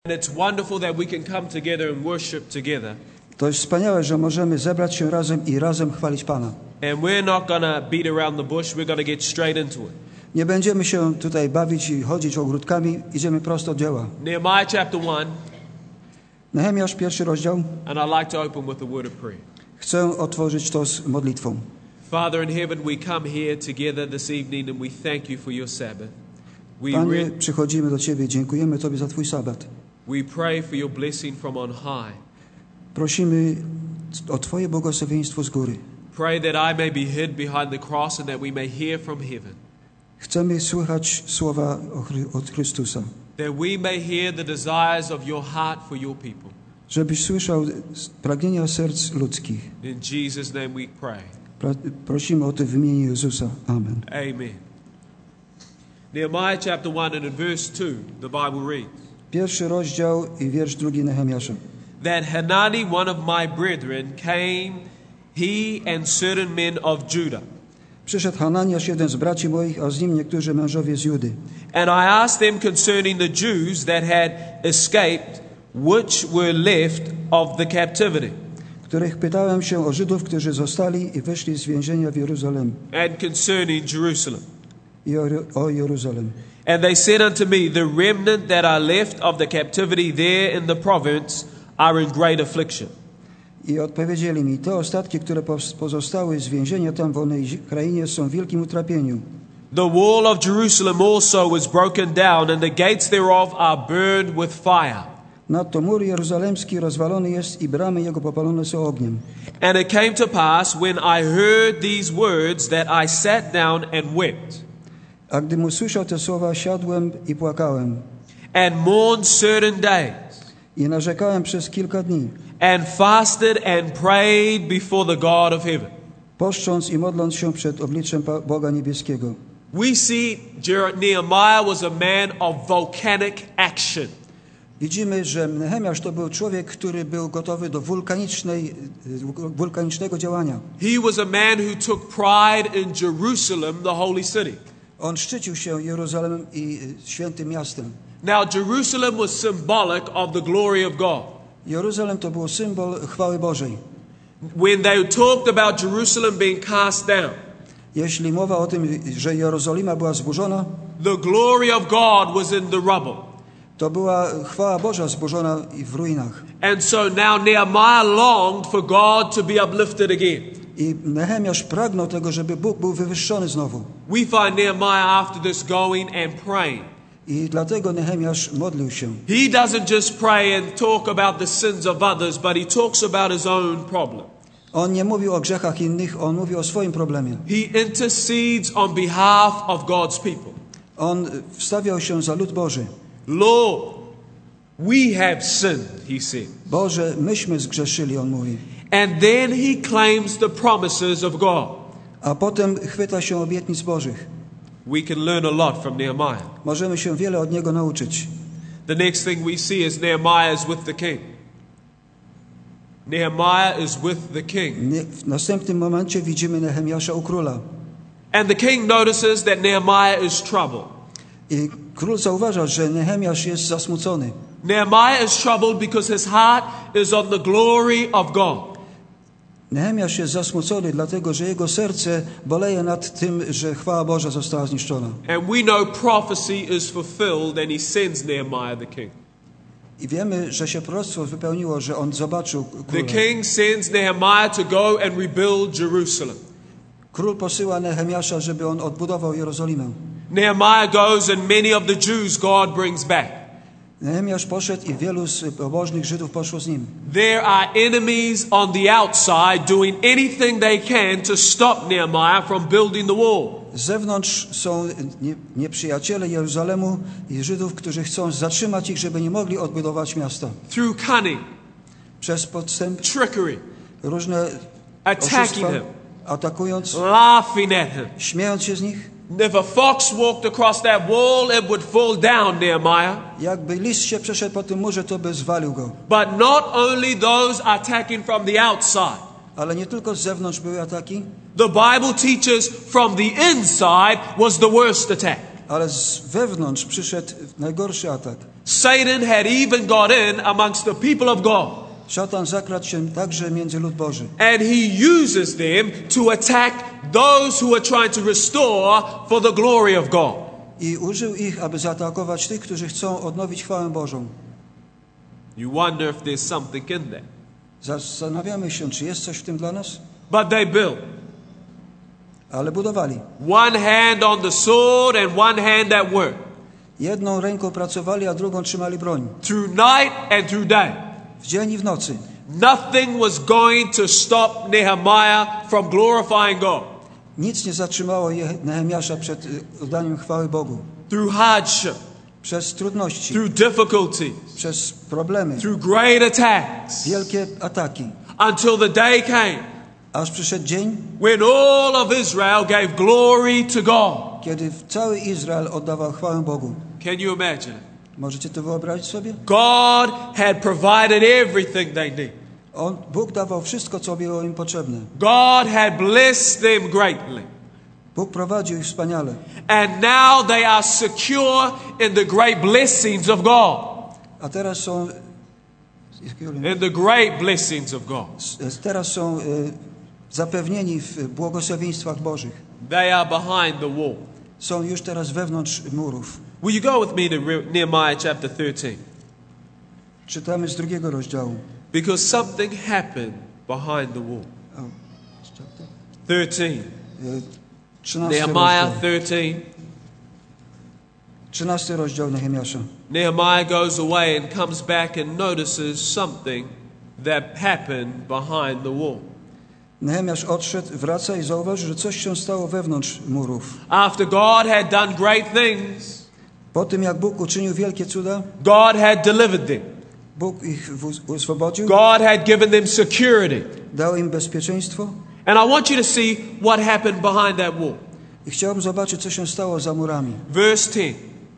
And it's wonderful that we can come together and worship together. To jest wspaniałe, że możemy zebrać się razem i razem chwalić Pana. And we're not going to beat around the bush. We're going to get straight into it. Nie będziemy się tutaj bawić i chodzić ogródkami, idziemy prosto do dzieła. Nehemiah chapter 1. Nehemiasz, 1 rozdział. And I'd like to open with a word of prayer. Chcę otworzyć to z modlitwą. Father in heaven, we come here together this evening and we thank you for your Sabbath. Panie, przychodzimy do Ciebie, dziękujemy Tobie za Twój sabat. We pray for your blessing from on high. Prosimy o Twoje błogosławieństwo z góry. Pray that I may be hid behind the cross and that we may hear from heaven. Chcemy słychać słowa od Chrystusa. That we may hear the desires of your heart for your people. Żebyś słyszał pragnienia serc ludzkich. In Jesus' name we pray. Prosimy o to w imieniu Jezusa. Amen. Amen. Nehemiah chapter 1 and in verse 2, the Bible reads. 1 rozdział i wiersz 2 Nehemiasza. That Hanani, one of my brethren, came, he and certain men of Judah. Przyszedł Hananiasz, jeden z braci moich, a z nim niektórzy mężowie z Judy. And I asked them concerning the Jews that had escaped, which were left of the captivity. Których pytałem się o Żydów, którzy zostali i wyszli z więzienia w Jeruzalem. And concerning Jerusalem. I o Jeruzalem. And they said unto me, the remnant that are left of the captivity there in the province are in great affliction. I odpowiedzieli mi, te ostatki, które pozostały z więzienia tam w onej krainie, są w wielkim utrapieniu. The wall of Jerusalem also was broken down, and the gates thereof are burned with fire. Nadto mur jeruzalemski rozwalony jest i bramy jego popalone są ogniem. And it came to pass, when I heard these words, that I sat down and wept. A gdym usłyszał te słowa, siadłem i płakałem. And mourned certain days. I narzekałem przez kilka dni. And fasted and prayed before the God of heaven. Poszcząc i modląc się przed obliczem Boga niebieskiego. We see Nehemiah was a man of volcanic action. Widzimy, że Nehemiasz to był człowiek, który był gotowy do wulkanicznego działania. He was a man who took pride in Jerusalem, the holy city. On szczycił się Jeruzalemem i świętym miastem. Now Jerusalem was symbolic of the glory of God. Jeruzalem to był symbol chwały Bożej. When they talked about Jerusalem being cast down, jeśli mowa o tym, że Jerozolima była zburzona, the glory of God was in the rubble. To była chwała Boża zburzona i w ruinach. And so now Nehemiah longed for God to be uplifted again. I Nehemiasz pragnął tego, żeby Bóg był wywyższony znowu. We find Nehemiah after this going and praying. I dlatego Nehemiasz modlił się. He doesn't just pray and talk about the sins of others, but he talks about his own problem. On nie mówił o grzechach innych, on mówił o swoim problemie. He intercedes on behalf of God's people. On wstawiał się za lud Boży. Lord, we have sinned, he said. Boże, myśmy zgrzeszyli, on mówi. And then he claims the promises of God. A potem chwyta się obietnic Bożych. We can learn a lot from Nehemiah. Możemy się wiele od niego nauczyć. The next thing we see is Nehemiah is with the king. Nehemiah is with the king. W następnym momencie widzimy Nehemiasza u króla. And the king notices that Nehemiah is troubled. I król zauważa, że Nehemiasz jest zasmucony. Nehemiah is troubled because his heart is on the glory of God. Nehemiasz jest zasmucony, dlatego że jego serce boleje nad tym, że chwała Boża została zniszczona. And we know prophecy is fulfilled, and he sends Nehemiah the king. I wiemy, że się proroctwo wypełniło, że on zobaczył króla. The king sends Nehemiah to go and rebuild Jerusalem. Król posyła Nehemiasza, żeby on odbudował Jerozolimę. Nehemiah goes, and many of the Jews God brings back. Nehemiasz poszedł i wielu z pobożnych Żydów poszło z nim. There are enemies on the outside doing anything they can to stop Nehemiah from building the wall. Z zewnątrz są nieprzyjaciele Jeruzalemu i Żydów, którzy chcą zatrzymać ich, żeby nie mogli odbudować miasta. Through cunning, Przez podstęp, trickery, różne attacking oszustwa, him, atakując, laughing at him. śmiejąc się z nich. If a fox walked across that wall, it would fall down, Nehemiah. Jakby lis się przeszedł po tym murze, to by zwalił go. But not only those attacking from the outside. Ale nie tylko z zewnątrz były ataki. The Bible teaches from the inside was the worst attack. Ale z wewnątrz przyszedł najgorszy atak. Satan had even got in amongst the people of God. Szatan zakradł się także między lud Boży. And he uses them to attack those who are trying to restore for the glory of God. I użył ich, aby zaatakować tych, którzy chcą odnowić chwałę Bożą. You wonder if there's something in that. Zastanawiamy się, czy jest coś w tym dla nas? But they built. Ale budowali. One hand on the sword and one hand at work. Jedną ręką pracowali, a drugą trzymali broń. Through night and through day. W dzień i w nocy. Nothing was going to stop Nehemiah from glorifying God. Nic nie zatrzymało Nehemiasza przed oddaniem chwały Bogu. Through hardship. Przez trudności. Through difficulties. Przez problemy. Through great attacks. Wielkie ataki. Until the day came. Aż przyszedł dzień, when all of Israel gave glory to God. kiedy cały Izrael oddawał chwałę Bogu. Can you imagine? Możecie to wyobrazić sobie? God had provided everything they need. Bóg dawał wszystko, co było im potrzebne. God had blessed them greatly. Bóg prowadził ich wspaniale. And now they are secure in the great blessings of God. A teraz są In the great blessings of God. Teraz są zapewnieni w błogosławieństwach Bożych. They are behind the wall. Są już teraz wewnątrz murów. Will you go with me to Nehemiah chapter 13? Czytamy z 2 rozdziału. Because something happened behind the wall. 13. 13 Nehemiah rozdział. 13. 13 rozdział Nehemiasza. Nehemiah goes away and comes back and notices something that happened behind the wall. Nehemiasz odszedł, wraca i zauważy, że coś się stało wewnątrz murów. After God had done great things, Po tym, jak Bóg uczynił wielkie cuda, God had delivered them. Bóg ich oswobodził, God had given them security. dał im bezpieczeństwo. And I want you to see what happened behind that wall. I chciałbym zobaczyć, co się stało za murami. Verse 10.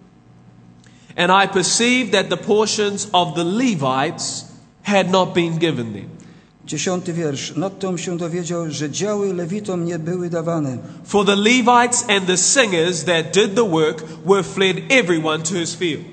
And I perceived that the portions of the Levites had not been given them. 10 wiersz. Nadto się dowiedział, że działy Lewitom nie były dawane. For the Levites and the singers that did the work were fled everyone to his field.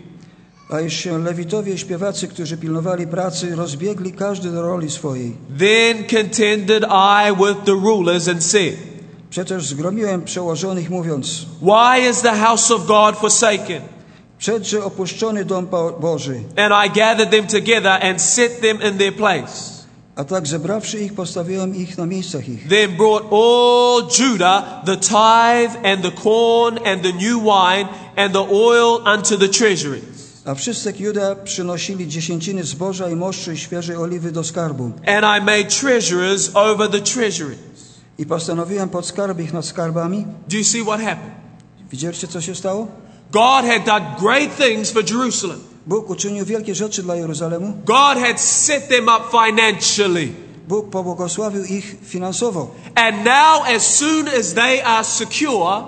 A iż się Lewitowie i śpiewacy, którzy pilnowali pracy, rozbiegli każdy do roli swojej. Then contended I with the rulers and said, Przecież zgromiłem przełożonych, mówiąc: why is the house of God forsaken? Przedże opuszczony dom Boży. And I gathered them together and set them in their place. A tak zebrawszy ich, postawiłem ich na miejscach ich. Then brought all Judah the tithe and the corn and the new wine and the oil unto the treasury. A wszyscy Juda przynosili dziesięciny zboża i moszczy i świeżej oliwy do skarbu. And I made treasurers over the treasuries. I postanowiłem podskarb ich nad skarbami. Do you see what happened? Widzieliście, co się stało? God had done great things for Jerusalem. Bóg uczynił wielkie rzeczy dla Jeruzalemu. God had set them up financially. Bóg pobłogosławił ich finansowo. And now as soon as they are secure,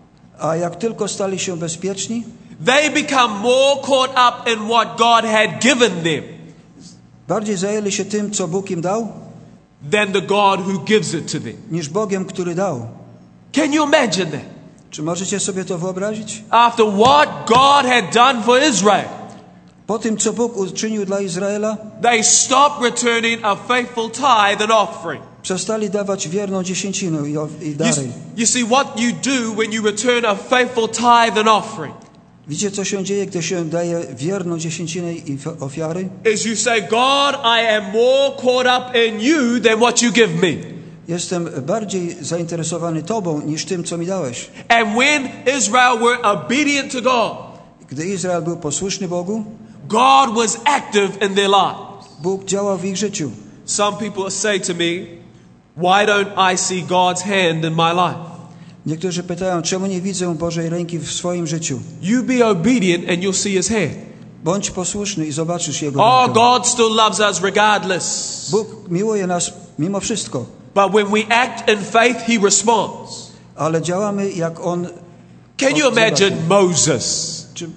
A jak tylko stali się bezpieczni, they become more caught up in what God had given them bardziej zajęli się tym, co Bóg im dał, than the God who gives it to them. niż Bogiem, który dał. Can you imagine that? Czy możecie sobie to wyobrazić? After what God had done for Israel, Po tym, co Bóg uczynił dla Izraela, they stopped returning a faithful tithe and offering. przestali dawać wierną dziesięcinę i dary. You see what you do when you return a faithful tithe and offering Widzicie, co się dzieje, gdy się daje wierną dziesięcinę i ofiary? is you say, God, I am more caught up in you than what you give me. Jestem bardziej zainteresowany Tobą niż tym, co mi dałeś. And when Israel were obedient to God, Gdy Izrael był posłuszny Bogu, God was active in their lives. Bóg działał w ich życiu. Some people say to me, why don't I see God's hand in my life? Niektórzy pytają, czemu nie widzę Bożej ręki w swoim życiu? You be obedient and you'll see His hand. Bądź posłuszny i zobaczysz Jego Oh, rękę. God still loves us regardless. Bóg miłuje nas mimo wszystko, But when we act in faith, He responds. ale działamy jak On. Can you imagine Moses? Czy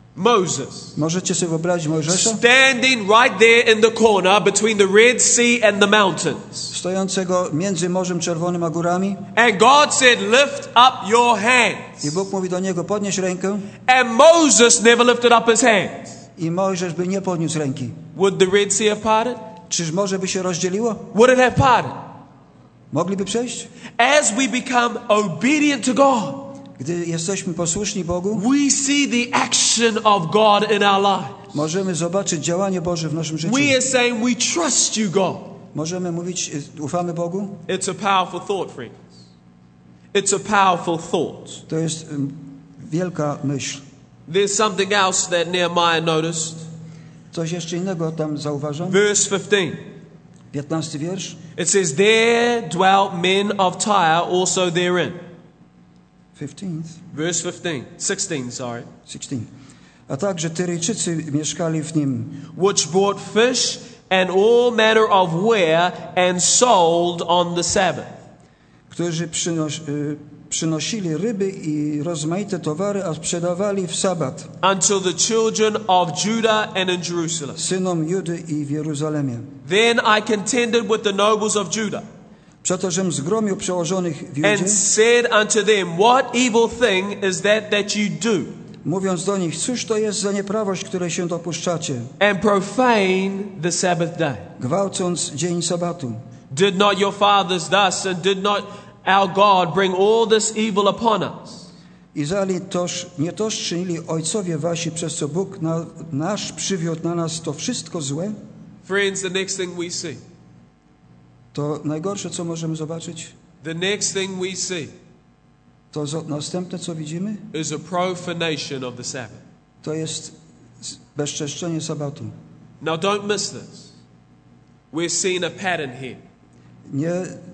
Moses możecie sobie wyobrazić Mojżesza? standing right there in the corner between the Red Sea and the mountains. Stojącego między Morzem Czerwonym a górami. And God said, lift up your hands. I Bóg mówi do niego, podnieś rękę. And Moses never lifted up his hands. i Mojżesz by nie podniósł ręki. would the Red Sea have parted? Czyż morze by się rozdzieliło? Would it have parted? Mogliby przejść? As we become obedient to God, Gdy jesteśmy posłuszni Bogu, we see the action of God in our lives. możemy zobaczyć działanie Boże w naszym życiu. We are saying we trust you, God. Możemy mówić, ufamy Bogu. It's a powerful thought, friends. It's a powerful thought. To jest wielka myśl. There's something else that Nehemiah noticed. Coś jeszcze innego tam zauważam. Verse 15. 15 wiersz. It says, there dwelt men of Tyre also therein. 15. Verse 15. 16, sorry. 16. A także Tyryjczycy mieszkali w nim, Which brought fish and all manner of ware and sold on the Sabbath. którzy przynosili ryby i rozmaite towary, a sprzedawali w sabat Until the children of Judah and in Jerusalem. synom Judy i w Jeruzalemie. Then I contended with the nobles of Judah, Przeto, żem zgromił przełożonych w Judzie, and said unto them, what evil thing is that you do, mówiąc do nich, cóż to jest za nieprawość, której się dopuszczacie, and profane the Sabbath day? gwałcąc dzień sabatu. Did not your fathers thus, and did not our God bring all this evil upon us? I zali nie toż czynili ojcowie wasi, przez co Bóg nasz przywiódł na nas to wszystko złe? Friends, the next thing we see, To najgorsze, co możemy zobaczyć, the next thing we see to następne, co widzimy, is a profanation of the Sabbath. to jest bezczeszczenie sabatu. Now don't miss this. We're seeing a pattern here. Nie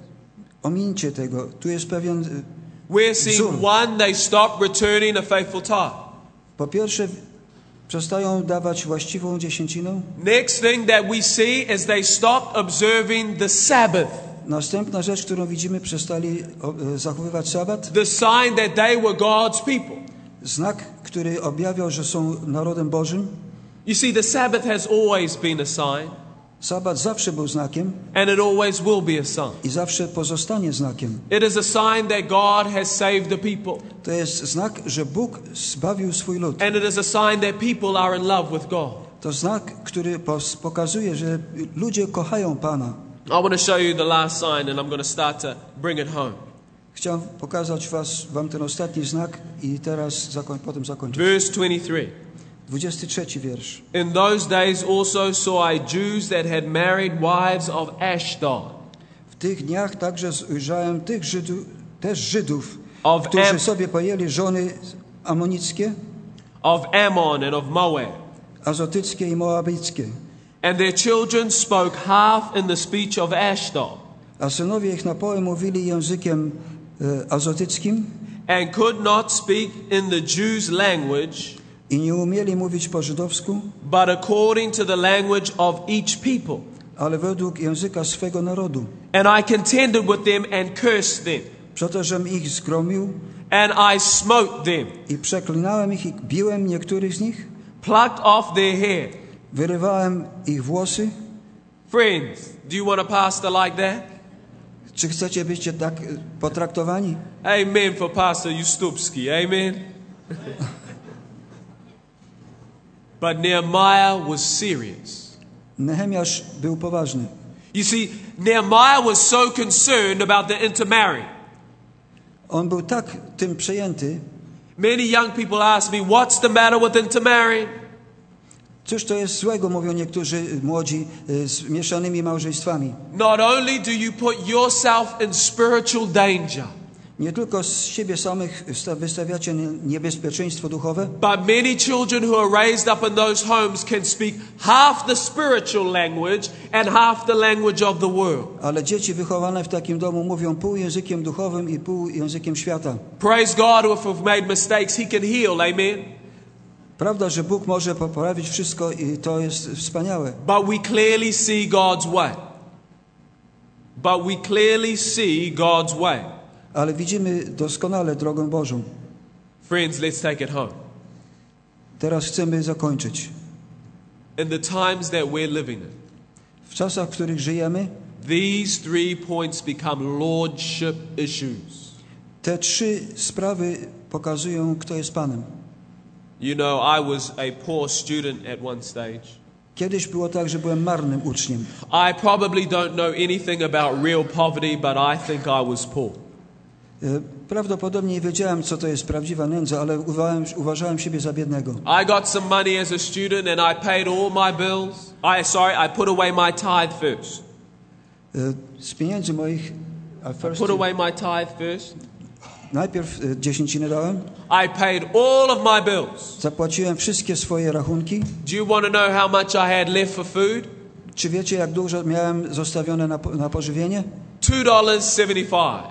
omińcie tego. Tu jest pewien... We're seeing one, they stop returning a faithful tithe. Po pierwsze, przestają dawać właściwą dziesięcinę. Next thing that we see is they stopped observing the Sabbath. Następna rzecz, którą widzimy, przestali zachowywać sabat. The sign that they were God's people. Znak, który objawiał, że są narodem Bożym. You see, the Sabbath has always been a sign, Sabat zawsze był znakiem and it always will be a sign. i zawsze pozostanie znakiem. It is a sign that God has saved the people. To jest znak, że Bóg zbawił swój lud. And it is a sign that people are in love with God. To znak, który pokazuje, że ludzie kochają Pana. I want to show you the last sign, and I'm going to start to bring it home. Chciałem pokazać wam ten ostatni znak i teraz potem zakończyć. Verse 23. 23 wiersz. In those days also saw I Jews that had married wives of Ashdod, W tych dniach także ujrzałem tych Żydów, Of którzy sobie pojęli żony amonickie, of Ammon and of Moab. azotyckie i moabickie. And their children spoke half in the speech of Ashdod, A synowie ich na połę mówili językiem azotyckim and could not speak in the Jews' language, i nie umieli mówić po żydowsku, but according to the language of each people. ale według języka swego narodu. And I contended with them and cursed them, Przeto, żem ich zgromił and I smote them, i przeklinałem ich i biłem niektórych z nich, plucked off their hair. wyrywałem ich włosy. Friends, do you want a pastor like that? Czy chcecie być tak potraktowani? Amen for Pastor Ustupski. Amen. But Nehemiah was serious. Nehemiasz był poważny. You see, Nehemiah was so concerned about the intermarrying. On był tak tym przejęty. Many young people ask me, what's the matter with intermarrying? Cóż to jest złego, mówią niektórzy młodzi z mieszanymi małżeństwami. Not only do you put yourself in spiritual danger, Nie tylko z siebie samych wystawiacie niebezpieczeństwo duchowe, but many children who are raised up in those homes can speak half the spiritual language and half the language of the world. ale dzieci wychowane w takim domu mówią pół językiem duchowym i pół językiem świata. Praise God, if we've made mistakes, He can heal. Amen. Prawda, że Bóg może poprawić wszystko i to jest wspaniałe. But we clearly see God's way. But we clearly see God's way. Ale widzimy doskonale drogę Bożą. Friends, let's take it home. Teraz chcemy zakończyć. In the times that we're living in, W czasach, w których żyjemy, these 3 points become lordship issues. te 3 sprawy pokazują, kto jest Panem. You know, I was a poor student at one stage. Kiedyś było tak, że byłem marnym uczniem. I probably don't know anything about real poverty, but I think I was poor. Prawdopodobnie nie wiedziałem, co to jest prawdziwa nędza, ale uważałem siebie za biednego. I got some money as a student and I paid all my bills. I put away my tithe first. Z pieniędzy moich Put away my tithe first. najpierw dziesięcinę dałem. I paid all of my bills. Zapłaciłem wszystkie swoje rachunki. Do you want to know how much I had left for food? Czy wiecie, jak dużo miałem zostawione na pożywienie? $2.75.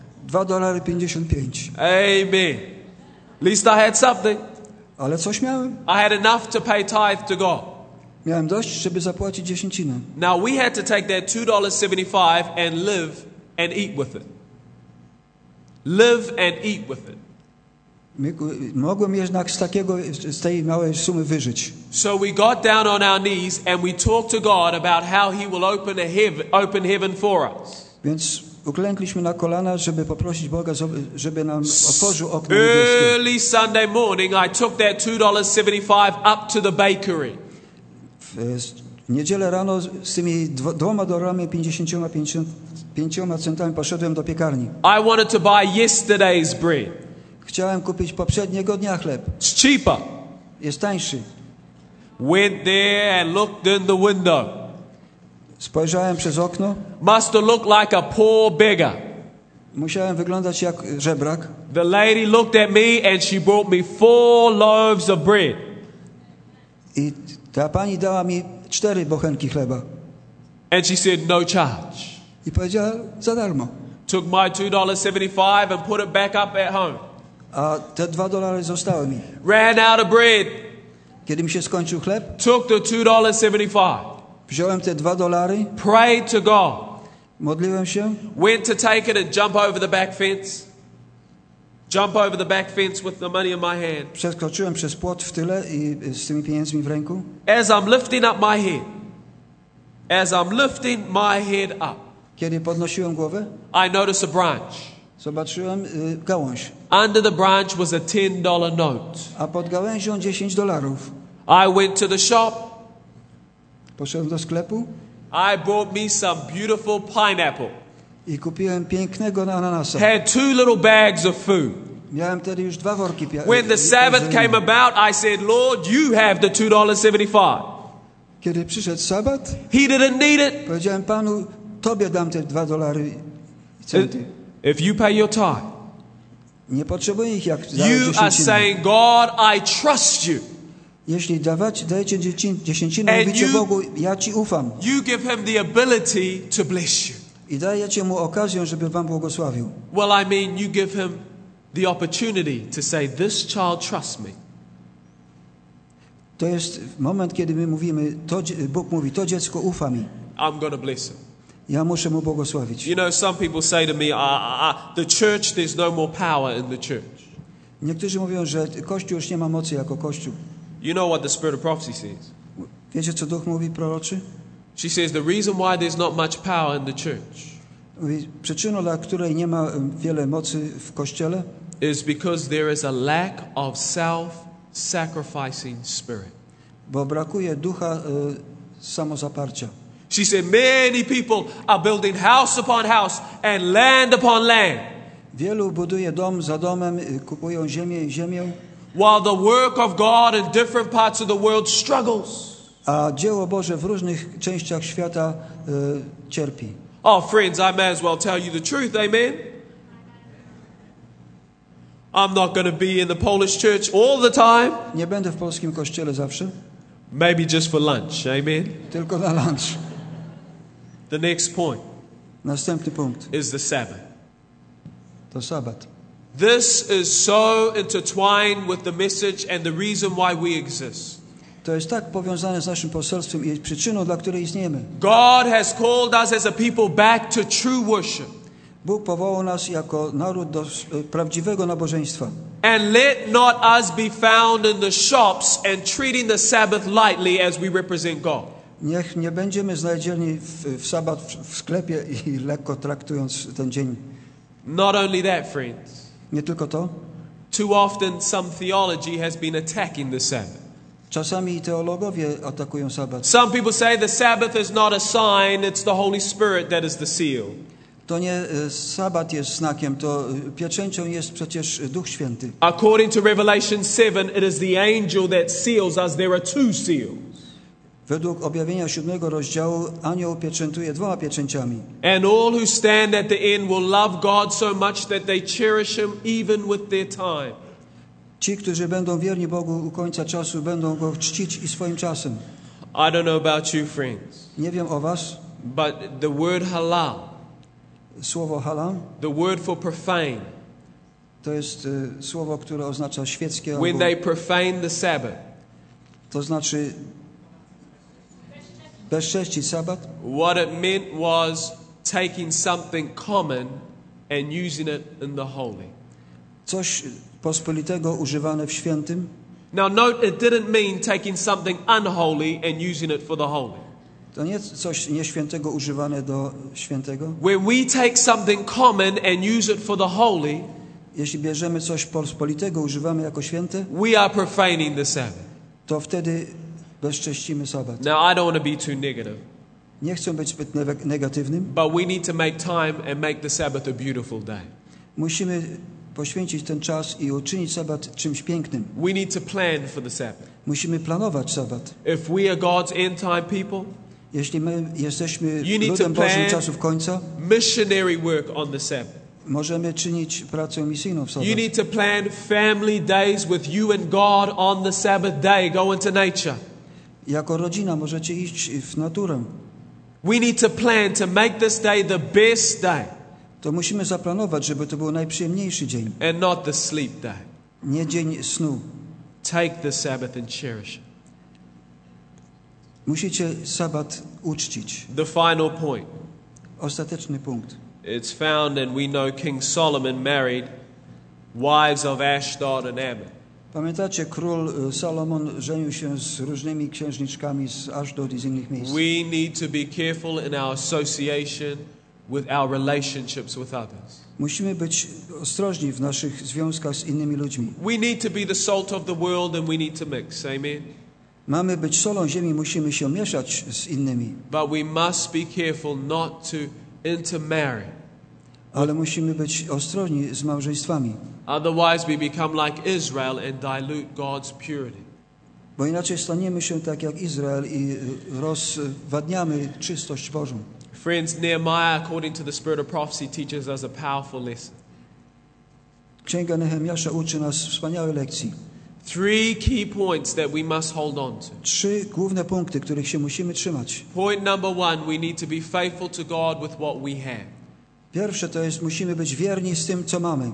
$2.55. Amen. At least I had something. Ale coś miałem. I had enough to pay tithe to God. Miałem dość, żeby zapłacić dziesięcinę. Now we had to take that $2.75 and live and eat with it. Live and eat with it. Mogłem jednak z tej małej sumy wyżyć. So we got down on our knees and we talked to God about how He will open heaven for us. Więc uklękliśmy na kolana, żeby poprosić Boga, żeby nam otworzył okno niebieskie. Early Sunday morning, I took that $2.75 up to the bakery. W niedzielę rano z tymi $2.55 poszedłem do piekarni. I wanted to buy yesterday's bread. Chciałem kupić poprzedniego dnia chleb. It's cheaper. Jest tańszy. Went there and looked in the window. Spojrzałem przez okno. Must have looked like a poor beggar. Musiałem wyglądać jak żebrak. The lady looked at me and she brought me 4 loaves of bread. I ta pani dała mi 4 bochenki chleba. And she said, no charge. I powiedziała, za darmo. Took my $2.75 and put it back up at home. A te $2 zostały mi. Ran out of bread. Kiedy mi się skończył chleb, Took the $2.75. wziąłem te $2, Prayed to God. modliłem się, Went to take it and jump over the back fence. Jump over the back fence with the money in my hand. przeskoczyłem przez płot w tyle i z tymi pieniędzmi w ręku. As I'm lifting up my head. As I'm lifting my head up. Kiedy podnosiłem głowę, I noticed a branch. zobaczyłem gałąź. Under the branch was a $10 note. A pod gałęzią $10. I went to the shop. Poszedłem do sklepu I bought me some beautiful pineapple. i kupiłem pięknego ananasa. Had 2 little bags of food. Miałem wtedy już 2 worki. When the Sabbath came about, I said, Lord, you have the $2.75. Kiedy przyszedł sabat, He didn't need it. powiedziałem Panu, Tobie dam te $2 i centy. If you pay your tithe, Nie potrzebuję ich jak you are dziesięciny. saying, God, I trust you. Jeśli dajecie dziesięcinę, And mówicie you- Bogu, ja Ci ufam. You give him the ability to bless you. I dajecie Mu okazję, żeby Wam błogosławił. Well, I mean, you give him the opportunity to say, this child trusts me. To jest moment, kiedy my mówimy, Bóg mówi, to dziecko ufa mi. I'm going to bless him. Ja muszę Mu błogosławić. You know, some people say to me, the church, there's no more power in the church. Niektórzy mówią, że Kościół już nie ma mocy jako Kościół. You know what the spirit of prophecy says? Wiecie, co Duch mówi, proroczy? She says the reason why there's not much power in the church Mówi, przyczyną, dla której nie ma wiele mocy w Kościele, is because there is a lack of self-sacrificing spirit. bo brakuje ducha samozaparcia. She said many people are building house upon house and land upon land, Wielu buduje dom za domem, kupują ziemię i ziemię, while the work of God in different parts of the world struggles. a dzieło Boże w różnych częściach świata cierpi. Oh, friends, I may as well tell you the truth, amen? I'm not going to be in the Polish church all the time, Nie będę w polskim kościele zawsze, maybe just for lunch, amen? tylko na lunch. The next point Następny punkt is the Sabbath. to sabat. This is so intertwined with the message and the reason why we exist. To jest tak powiązane z naszym poselstwem i przyczyną, dla której istniejemy. God has called us as a people back to true worship. Bóg powołał nas jako naród do prawdziwego nabożeństwa. And let not us be found in the shops and treating the Sabbath lightly as we represent God. Niech nie będziemy znalezieni w sabat w sklepie i lekko traktując ten dzień. Not only that, friends, Nie tylko to, Too often some theology has been attacking the Sabbath. Czasami teologowie atakują sabat. Some people say the Sabbath is not a sign, it's the Holy Spirit that is the seal. To nie sabat jest znakiem, to pieczęcią jest przecież Duch Święty. According to Revelation 7, it is the angel that seals us. There are two seals. Według objawienia 7 rozdziału anioł pieczętuje 2 pieczęciami. And all who stand at the end will love God so much that they cherish Him even with their time. Ci, którzy będą wierni Bogu u końca czasu, będą Go czcić i swoim czasem. I don't know about you, friends, Nie wiem o was, but the word halal, słowo halal, the word for profane, to jest słowo, które oznacza świeckie, when albo, they profane the Sabbath, to znaczy bezcześcić sabat. what it meant was taking something common and using it in the holy. Coś pospolitego używane w świętym. Now note, it didn't mean taking something unholy and using it for the holy. To nie coś nieświętego używane do świętego. When we take something common and use it for the holy, Jeśli bierzemy coś pospolitego, używamy jako święte, we are profaning the Sabbath. to wtedy bezcześcimy sabat. Now, I don't want to be too negative, Nie chcę być zbyt negatywnym. but we need to make time and make the Sabbath a beautiful day. Musimy poświęcić ten czas i uczynić sabat czymś pięknym. We need to plan for the Sabbath. Musimy planować sabat. If we are God's end time people, Jeśli my jesteśmy You need ludem to plan- Bożym czasów końca, missionary work on the Sabbath. możemy czynić pracę misyjną w sabat. You need to plan family days with you and God on the Sabbath day. Go into nature. Jako rodzina możecie iść w naturę. We need to plan to make this day the best day To musimy zaplanować, żeby to był najprzyjemniejszy dzień. and not the sleep day. Nie dzień snu. Take the Sabbath and cherish it. Musicie sabat uczcić. The final point. Ostateczny punkt. It's found, and we know King Solomon married wives of Ashdod and Ammon. Pamiętacie, król Salomon żenił się z różnymi księżniczkami z Ashdod i z innych miejsc. We need to be careful in our association with our relationships with others. Musimy być ostrożni w naszych związkach z innymi ludźmi. We need to be the salt of the world, and we need to mix. Amen. Mamy być solą ziemi, musimy się mieszać z innymi. But we must be careful not to intermarry. Ale musimy być ostrożni z małżeństwami. Otherwise, we become like Israel and dilute God's purity. Bo inaczej staniemy się tak jak Izrael i rozwadniamy czystość Bożą. Friends, Nehemiah, according to the spirit of prophecy, teaches us a powerful lesson. Księga Nehemiasza uczy nas wspaniałej lekcji. 3 key points that we must hold on to. 3 główne punkty, których się musimy trzymać. Point number 1, we need to be faithful to God with what we have. Pierwsze to jest, musimy być wierni z tym, co mamy.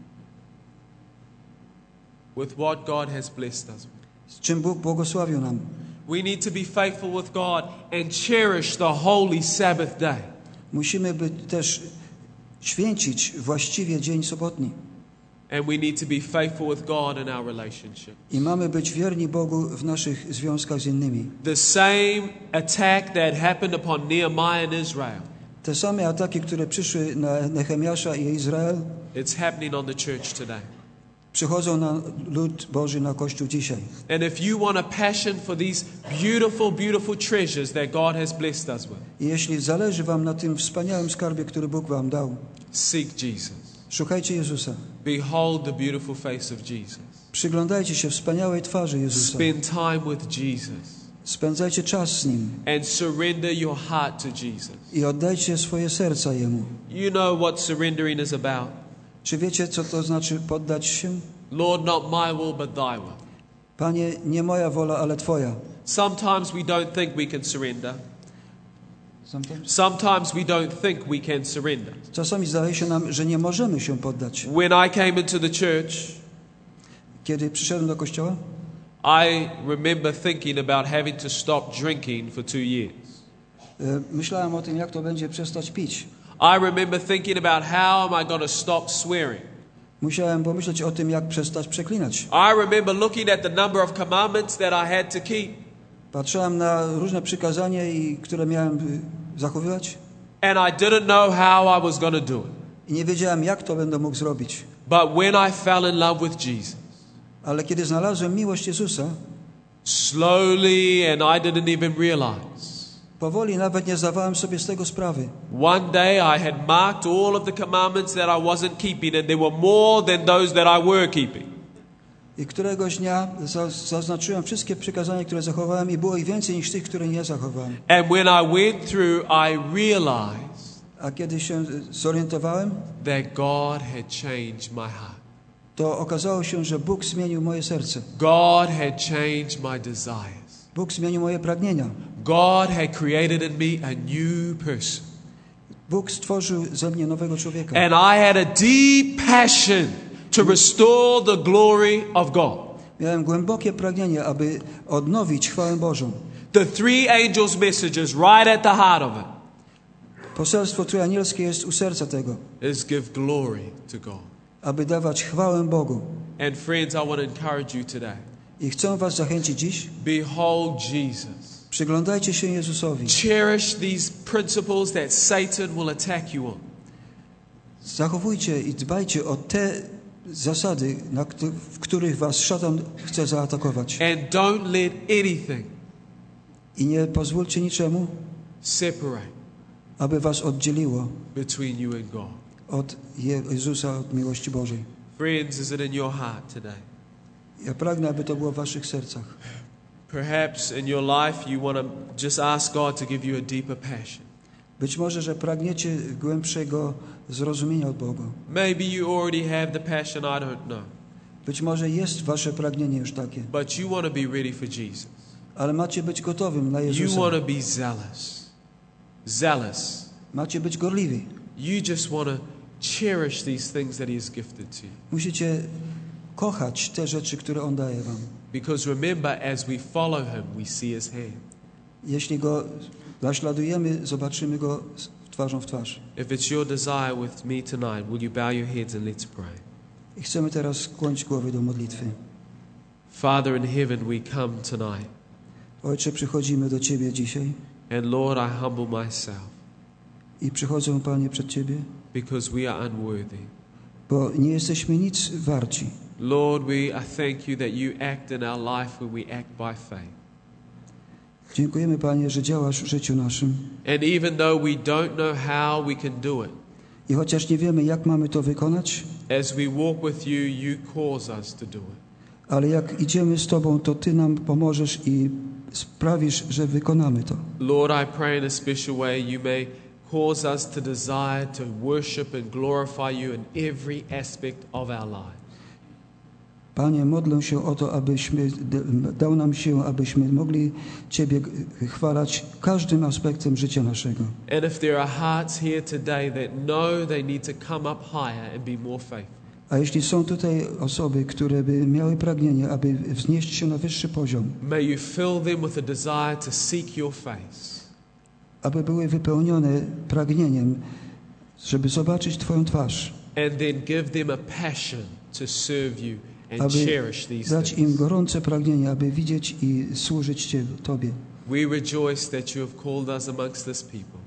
With what God has blessed us with. Z czym Bóg błogosławił nam. We need to be faithful with God and cherish the holy Sabbath day. Musimy też święcić właściwie dzień sobotni. And we need to be faithful with God in our relationship. I mamy być wierni Bogu w naszych związkach z innymi. The same attack that happened upon Nehemiah and Israel, Te same ataki, które przyszły na Nehemiasza i Izrael, it's happening on the church today. przychodzą na lud Boży, na Kościół dzisiaj. And if you want a passion for these beautiful, beautiful treasures that God has blessed us with, I jeśli zależy wam na tym wspaniałym skarbie, który Bóg wam dał, seek Jesus. szukajcie Jezusa. Behold the beautiful face of Jesus. Przyglądajcie się wspaniałej twarzy Jezusa. Spend time with Jesus Spędzajcie czas z Nim and surrender your heart to Jesus. i oddajcie swoje serca Jemu. You know what surrendering is about. Czy wiecie, co to znaczy poddać się? Lord, not my will, but thy will. Panie, nie moja wola, ale Twoja. Sometimes we don't think we can surrender. Sometimes we don't think we can surrender. Czasami zdaje się nam, że nie możemy się poddać. When I came into the church, Kiedy przyszedłem do kościoła, I remember thinking about having to stop drinking for 2 years. myślałem o tym, jak to będzie przestać pić. I remember thinking about how am I going to stop swearing. Musiałem pomyśleć o tym, jak przestać przeklinać. I remember looking at the number of commandments that I had to keep. Patrzyłem na różne przykazania, które miałem zachowywać And I didn't know how I was going to do it. i nie wiedziałem, jak to będę mógł zrobić. But when I fell in love with Jesus, Ale kiedy znalazłem miłość Jezusa, slowly, and I didn't even realize, powoli nawet nie zdawałem sobie z tego sprawy. one day I had marked all of the commandments that I wasn't keeping, and there were more than those that I were keeping. I któregoś dnia zaznaczyłem wszystkie przykazania, które zachowałem, i było ich więcej niż tych, które nie zachowałem. And when I went through, I realized A kiedy się zorientowałem, that God had changed my heart. to okazało się, że Bóg zmienił moje serce. God had changed my desires. Bóg zmienił moje pragnienia. God had created in me a new person. Bóg stworzył ze mnie nowego człowieka. And I had a deep passion to restore the glory of God. Miałem głębokie pragnienie, aby odnowić chwałę Bożą. The three angels' messages right at the heart of it Poselstwo trójanielskie jest u serca tego, is give glory to God. aby dawać chwałę Bogu. And friends, I want to encourage you today. I chcę was zachęcić dziś. Behold Jesus. Przyglądajcie się Jezusowi. Cherish these principles that Satan will attack you on. Zachowujcie i dbajcie o te zasady, w których was szatan chce zaatakować. And don't let anything I nie pozwólcie niczemu, separate aby was oddzieliło between you and God. od Jezusa, od miłości Bożej. Friends, is it in your heart today? Ja pragnę, aby to było w waszych sercach. Perhaps in your life you want to just ask God to give you a deeper passion. Być może, że pragniecie głębszego zrozumienia od Boga. Maybe you already have the passion, I don't know. Być może jest wasze pragnienie już takie, But you want to be ready for Jesus. ale macie być gotowym na You Jezusa. want to be zealous. Zealous. Macie być gorliwi. You just want to cherish these things that He has gifted to you. Musicie kochać te rzeczy, które On daje wam. Because remember, as we follow Him, we see His hand. Jeśli Go naśladujemy, zobaczymy Go twarzą w twarz. If it's your desire with me tonight, will you bow your heads and let's pray. I chcemy teraz skłonić głowy do modlitwy. Father in heaven, we come tonight. Ojcze, przychodzimy do Ciebie dzisiaj And Lord, I humble myself i przychodzę, Panie, przed Ciebie, because we are unworthy. bo nie jesteśmy nic warci. Lord, I thank you that you act in our life when we act by faith. Dziękujemy, Panie, że działasz w życiu naszym. And even though we don't know how we can do it, I chociaż nie wiemy, jak mamy to wykonać, as we walk with you, you cause us to do it. ale jak idziemy z Tobą, to Ty nam pomożesz i sprawisz, że wykonamy to. Lord, I pray in a special way you may cause us to desire to worship and glorify you in every aspect of our lives. Panie, modlę się o to, dał nam się, abyśmy mogli Ciebie chwalać każdym aspektem życia naszego. And if there are hearts here today that know they need to come up higher and be more faithful, A jeśli są tutaj osoby, które by miały pragnienie, aby wznieść się na wyższy poziom, may you fill them with a desire to seek your face. aby były wypełnione pragnieniem, żeby zobaczyć Twoją twarz, And then give them a passion to serve you and aby cherish these dać im things. gorące pragnienie, aby widzieć i służyć Tobie. We rejoice that you have called us amongst this people.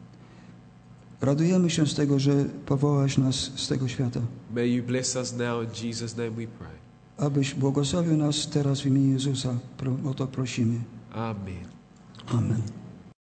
Radujemy się z tego, że powołałeś nas z tego świata. May you bless us now, in Jesus' name we pray. Abyś błogosławił nas teraz w imieniu Jezusa. O to prosimy. Amen. Amen.